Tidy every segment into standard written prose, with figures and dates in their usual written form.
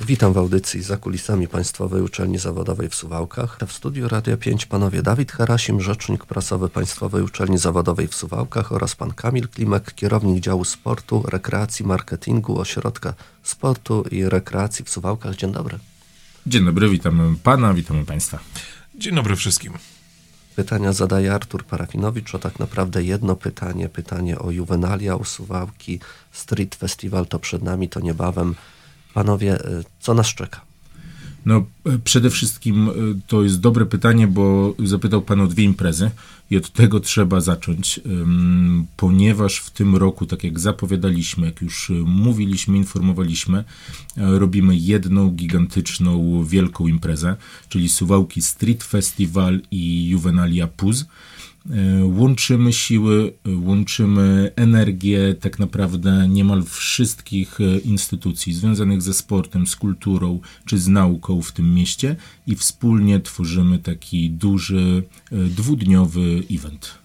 Witam w audycji Za kulisami Państwowej Uczelni Zawodowej w Suwałkach. W studiu Radia 5 panowie Dawid Harasim, rzecznik prasowy Państwowej Uczelni Zawodowej w Suwałkach oraz pan Kamil Klimek, kierownik działu sportu, rekreacji, marketingu Ośrodka Sportu i Rekreacji w Suwałkach. Dzień dobry. Dzień dobry, witamy pana, witamy państwa. Dzień dobry wszystkim. Pytania zadaje Artur Parafinowicz, o tak naprawdę jedno pytanie o Juvenalia, o Suwałki. Street Festival to przed nami, to niebawem. Panowie, co nas czeka? No, przede wszystkim to jest dobre pytanie, bo zapytał pan o dwie imprezy i od tego trzeba zacząć, ponieważ w tym roku, tak jak zapowiadaliśmy, jak już mówiliśmy, informowaliśmy, robimy jedną gigantyczną, wielką imprezę, czyli Suwałki Street Festival i Juvenalia Puz. Łączymy siły, łączymy energię tak naprawdę niemal wszystkich instytucji związanych ze sportem, z kulturą czy z nauką w tym mieście i wspólnie tworzymy taki duży, dwudniowy event.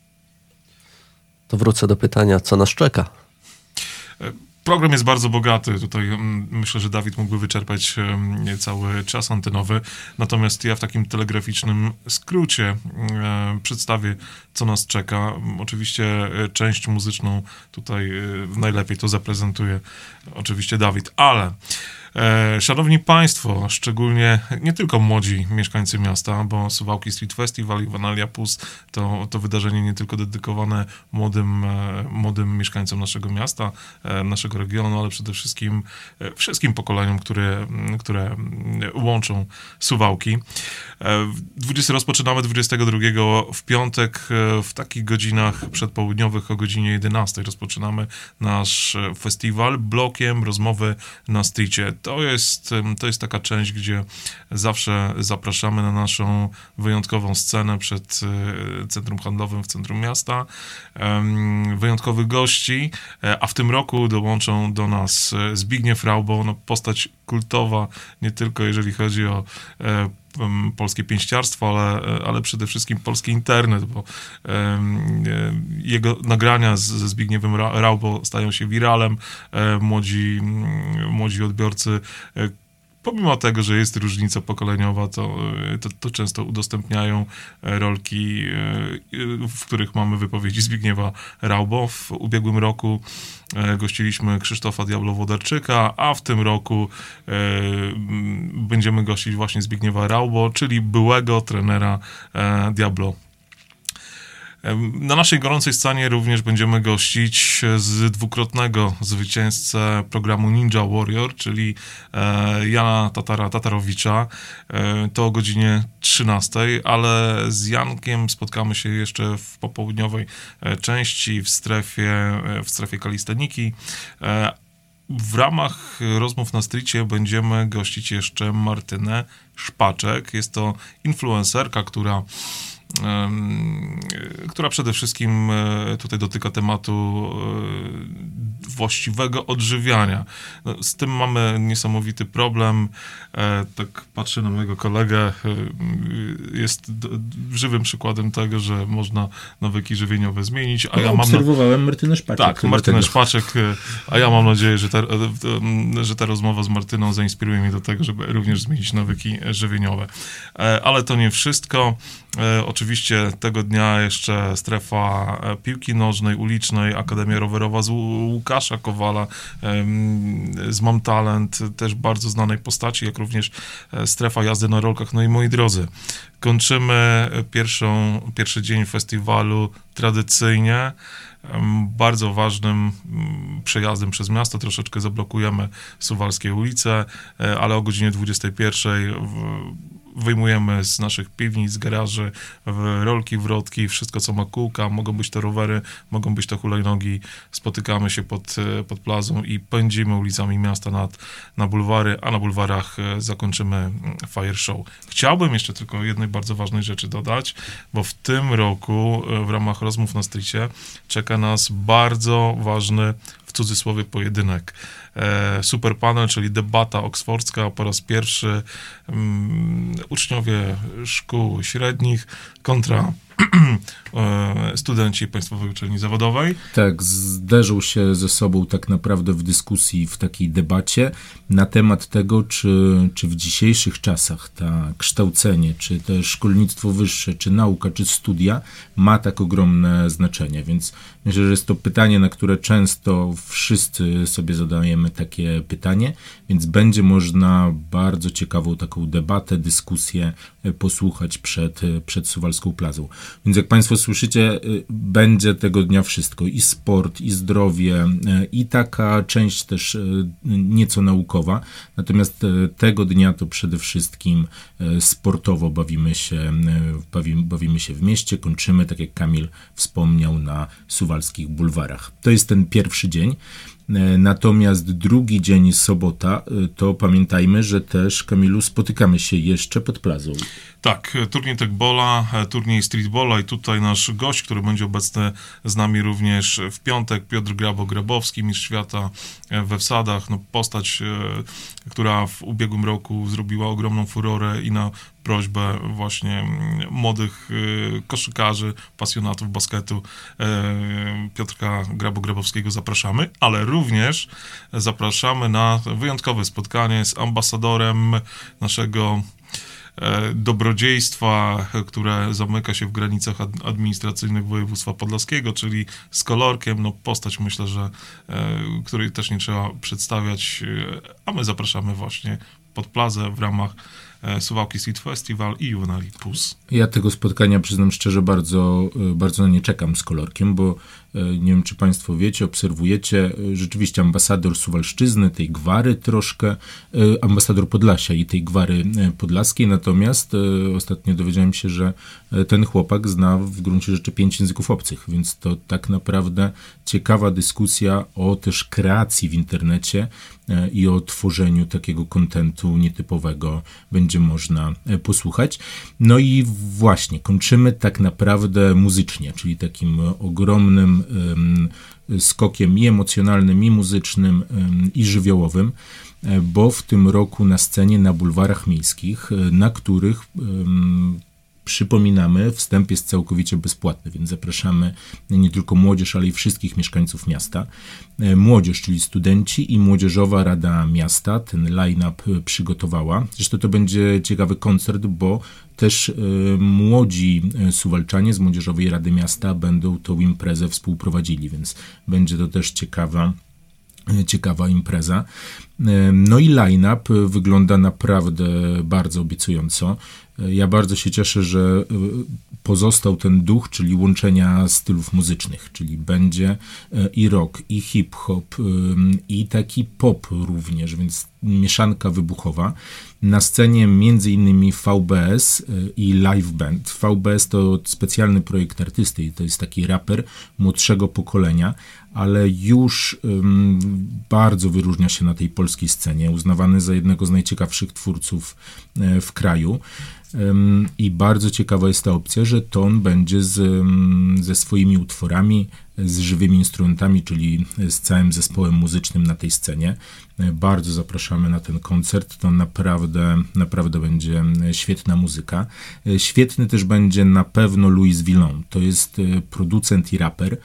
To wrócę do pytania, co nas czeka? Program jest bardzo bogaty. Tutaj myślę, że Dawid mógłby wyczerpać cały czas antenowy. Natomiast ja w takim telegraficznym skrócie przedstawię, co nas czeka. Oczywiście część muzyczną tutaj najlepiej to zaprezentuje oczywiście Dawid, ale szanowni państwo, szczególnie nie tylko młodzi mieszkańcy miasta, bo Suwałki Street Festival i Juvenalia Puz to wydarzenie nie tylko dedykowane młodym mieszkańcom naszego miasta, naszego regionu, ale przede wszystkim wszystkim pokoleniom, które łączą Suwałki. Rozpoczynamy 22 w piątek w takich godzinach przedpołudniowych o godzinie 11 rozpoczynamy nasz festiwal blokiem rozmowy na streetie. To jest taka część, gdzie zawsze zapraszamy na naszą wyjątkową scenę przed centrum handlowym w centrum miasta. Wyjątkowych gości, a w tym roku dołączą do nas Zbigniew Raubo, postać kultowa, nie tylko jeżeli chodzi o polskie pięściarstwo, ale przede wszystkim polski internet, bo jego nagrania ze Zbigniewem Raubo stają się wiralem. Młodzi odbiorcy, pomimo tego, że jest różnica pokoleniowa, to często udostępniają rolki, w których mamy wypowiedzi Zbigniewa Raubo. W ubiegłym roku gościliśmy Krzysztofa Diablo-Wodarczyka, a w tym roku będziemy gościć właśnie Zbigniewa Raubo, czyli byłego trenera Diablo. Na naszej gorącej scenie również będziemy gościć z dwukrotnego zwycięzcę programu Ninja Warrior, czyli Jana Tatarowicza. To o godzinie 13, ale z Jankiem spotkamy się jeszcze w popołudniowej części w strefie kalisteniki. W ramach rozmów na streetie będziemy gościć jeszcze Martynę Szpaczek. Jest to influencerka, która przede wszystkim tutaj dotyka tematu właściwego odżywiania. Z tym mamy niesamowity problem. Tak patrzę na mojego kolegę. Jest żywym przykładem tego, że można nawyki żywieniowe zmienić. Obserwowałem Martynę Szpaczek. Tak, Martynę Szpaczek, a ja mam nadzieję, że ta rozmowa z Martyną zainspiruje mnie do tego, żeby również zmienić nawyki żywieniowe. Ale to nie wszystko. Oczywiście tego dnia jeszcze strefa piłki nożnej, ulicznej, Akademia Rowerowa z Łukasza Kowala, z Mam Talent, też bardzo znanej postaci, jak również strefa jazdy na rolkach. No i moi drodzy, kończymy pierwszy dzień festiwalu tradycyjnie, bardzo ważnym przejazdem przez miasto. Troszeczkę zablokujemy Suwalskie ulice, ale o godzinie 21 wyjmujemy z naszych piwnic, garaży, rolki, wrotki, wszystko co ma kółka, mogą być to rowery, mogą być to hulajnogi. Spotykamy się pod plazą i pędzimy ulicami miasta na bulwary, a na bulwarach zakończymy fire show. Chciałbym jeszcze tylko jednej bardzo ważnej rzeczy dodać, bo w tym roku w ramach rozmów na streetie czeka nas bardzo ważny, w cudzysłowie, pojedynek. Super panel, czyli debata oksfordzka, po raz pierwszy uczniowie szkół średnich kontra studenci Państwowej Uczelni Zawodowej. Tak, zderzą się ze sobą tak naprawdę w dyskusji, w takiej debacie na temat tego, czy w dzisiejszych czasach kształcenie, czy też szkolnictwo wyższe, czy nauka, czy studia ma tak ogromne znaczenie. Więc myślę, że jest to pytanie, na które często wszyscy sobie zadajemy takie pytanie, więc będzie można bardzo ciekawą taką debatę, dyskusję posłuchać przed Suwalską Plazą. Więc jak Państwo słyszycie, będzie tego dnia wszystko. I sport, i zdrowie, i taka część też nieco naukowa. Natomiast tego dnia to przede wszystkim sportowo bawimy się w mieście. Kończymy, tak jak Kamil wspomniał, na suwalskich bulwarach. To jest ten pierwszy dzień. Natomiast drugi dzień, sobota, to pamiętajmy, że też, Kamilu, spotykamy się jeszcze pod Plazą. Tak, turniej tekbola, turniej streetbola i tutaj nasz gość, który będzie obecny z nami również w piątek, Piotr Grabo-Grabowski, mistrz świata we wsadach, postać, która w ubiegłym roku zrobiła ogromną furorę i na prośbę właśnie młodych koszykarzy, pasjonatów basketu Piotrka Grabo-Grabowskiego zapraszamy, ale również zapraszamy na wyjątkowe spotkanie z ambasadorem naszego dobrodziejstwa, które zamyka się w granicach administracyjnych województwa podlaskiego, czyli z Kolorkiem, postać, myślę, że której też nie trzeba przedstawiać, a my zapraszamy właśnie pod Plazę w ramach Suwałki Street Festival i Juvenali Plus. Ja tego spotkania, przyznam szczerze, bardzo na nie czekam z Kolorkiem, bo nie wiem, czy Państwo wiecie, obserwujecie, rzeczywiście ambasador Suwalszczyzny, tej gwary troszkę, ambasador Podlasia i tej gwary podlaskiej, natomiast ostatnio dowiedziałem się, że ten chłopak zna w gruncie rzeczy 5 języków obcych, więc to tak naprawdę ciekawa dyskusja o też kreacji w internecie i o tworzeniu takiego kontentu nietypowego będzie można posłuchać. No i właśnie, kończymy tak naprawdę muzycznie, czyli takim ogromnym skokiem i emocjonalnym, i muzycznym, i żywiołowym, bo w tym roku na scenie, na bulwarach miejskich, na których przypominamy, wstęp jest całkowicie bezpłatny, więc zapraszamy nie tylko młodzież, ale i wszystkich mieszkańców miasta. Młodzież, czyli studenci i Młodzieżowa Rada Miasta ten line-up przygotowała. Zresztą to będzie ciekawy koncert, bo też młodzi Suwalczanie z Młodzieżowej Rady Miasta będą tą imprezę współprowadzili, więc będzie to też ciekawa impreza. No i line-up wygląda naprawdę bardzo obiecująco. Ja bardzo się cieszę, że pozostał ten duch, czyli łączenia stylów muzycznych, czyli będzie i rock, i hip-hop, i taki pop również, więc mieszanka wybuchowa. Na scenie m.in. VBS i Live Band. VBS to specjalny projekt artysty i to jest taki raper młodszego pokolenia, ale już bardzo wyróżnia się na tej polskiej scenie, uznawany za jednego z najciekawszych twórców w kraju. I bardzo ciekawa jest ta opcja, że to on będzie ze swoimi utworami, z żywymi instrumentami, czyli z całym zespołem muzycznym na tej scenie. Bardzo zapraszamy na ten koncert, to naprawdę będzie świetna muzyka. Świetny też będzie na pewno Louis Villon, to jest producent i raper,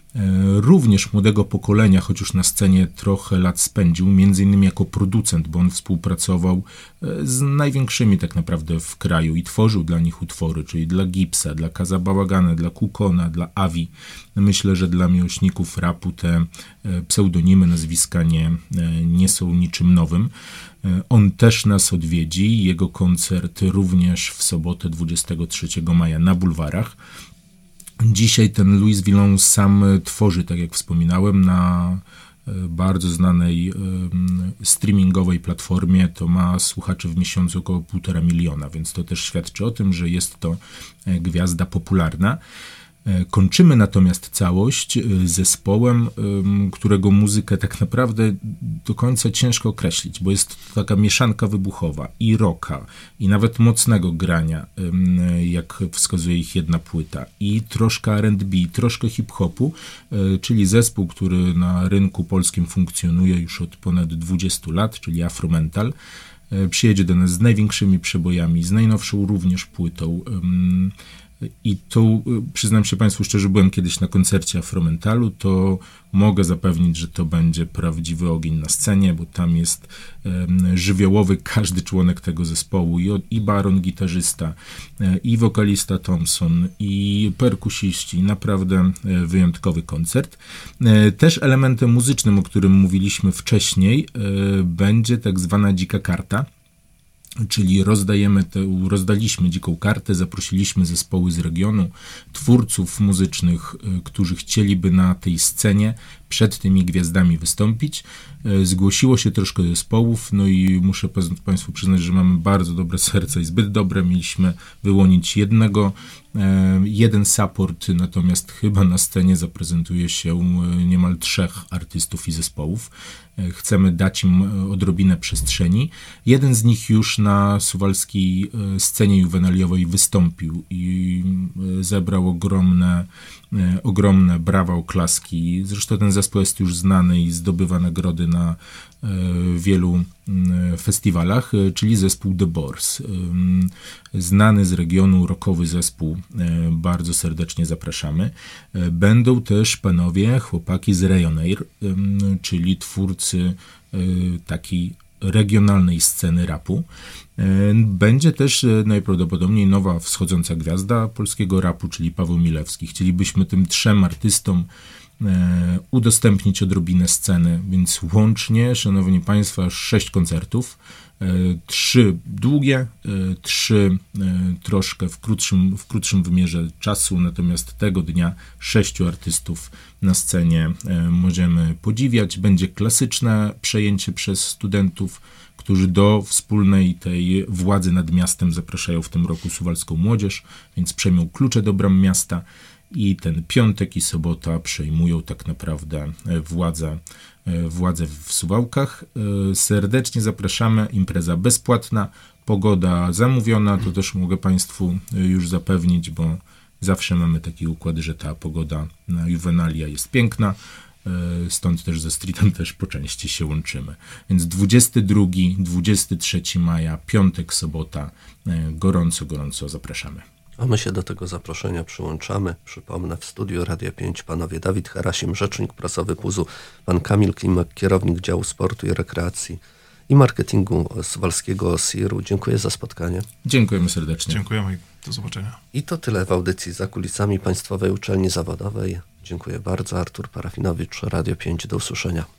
również młodego pokolenia, choć już na scenie trochę lat spędził, między innymi jako producent, bo on współpracował z największymi tak naprawdę w kraju i tworzył dla nich utwory, czyli dla Gipsa, dla Kaza Bałagana, dla Kukona, dla Avi. Myślę, że dla miłośników rapu te pseudonimy, nazwiska nie są niczym nowym. On też nas odwiedzi, jego koncert również w sobotę 23 maja na bulwarach. Dzisiaj ten Louis Villon sam tworzy, tak jak wspominałem, na bardzo znanej streamingowej platformie. To ma słuchaczy w miesiącu około 1,5 miliona, więc to też świadczy o tym, że jest to gwiazda popularna. Kończymy natomiast całość zespołem, którego muzykę tak naprawdę do końca ciężko określić, bo jest to taka mieszanka wybuchowa i rocka, i nawet mocnego grania, jak wskazuje ich jedna płyta, i troszkę R&B, troszkę hip-hopu, czyli zespół, który na rynku polskim funkcjonuje już od ponad 20 lat, czyli Afromental. Przyjedzie do nas z największymi przebojami, z najnowszą również płytą. I tu przyznam się Państwu szczerze, byłem kiedyś na koncercie Afromentalu, to mogę zapewnić, że to będzie prawdziwy ogień na scenie, bo tam jest żywiołowy każdy członek tego zespołu, i baron gitarzysta, i wokalista Thompson, i perkusiści. Naprawdę wyjątkowy koncert. Też elementem muzycznym, o którym mówiliśmy wcześniej, będzie tak zwana dzika karta, czyli rozdaliśmy dziką kartę, zaprosiliśmy zespoły z regionu, twórców muzycznych, którzy chcieliby na tej scenie przed tymi gwiazdami wystąpić. Zgłosiło się troszkę zespołów, no i muszę Państwu przyznać, że mamy bardzo dobre serce i zbyt dobre. Mieliśmy wyłonić jeden support, natomiast chyba na scenie zaprezentuje się niemal 3 artystów i zespołów. Chcemy dać im odrobinę przestrzeni. Jeden z nich już na suwalskiej scenie juwenaliowej wystąpił i zebrał ogromne brawa, oklaski. Zresztą ten zespół jest już znany i zdobywa nagrody na wielu festiwalach, czyli zespół The Boars. Znany z regionu, rockowy zespół, bardzo serdecznie zapraszamy. Będą też chłopaki z Rayonair, czyli twórcy takiej regionalnej sceny rapu. Będzie też najprawdopodobniej nowa wschodząca gwiazda polskiego rapu, czyli Paweł Milewski. Chcielibyśmy tym 3 artystom udostępnić odrobinę sceny, więc łącznie, szanowni Państwo, 6 koncertów, 3 długie, 3 troszkę w krótszym wymiarze czasu, natomiast tego dnia 6 artystów na scenie możemy podziwiać. Będzie klasyczne przejęcie przez studentów, którzy do wspólnej tej władzy nad miastem zapraszają w tym roku suwalską młodzież, więc przejmą klucze do bram miasta i ten piątek i sobota przejmują tak naprawdę władzę w Suwałkach. Serdecznie zapraszamy, impreza bezpłatna, pogoda zamówiona, to też mogę Państwu już zapewnić, bo zawsze mamy taki układ, że ta pogoda na juwenalia jest piękna, stąd też ze streetem też po części się łączymy. Więc 22, 23 maja, piątek, sobota, gorąco zapraszamy. A my się do tego zaproszenia przyłączamy. Przypomnę, w studiu Radia 5 panowie Dawid Harasim, rzecznik prasowy PUZ-u, pan Kamil Klimek, kierownik działu sportu i rekreacji i marketingu suwalskiego OSIR-u. Dziękuję za spotkanie. Dziękujemy serdecznie. Dziękujemy i do zobaczenia. I to tyle w audycji Za kulisami Państwowej Uczelni Zawodowej. Dziękuję bardzo. Artur Parafinowicz, Radio 5. Do usłyszenia.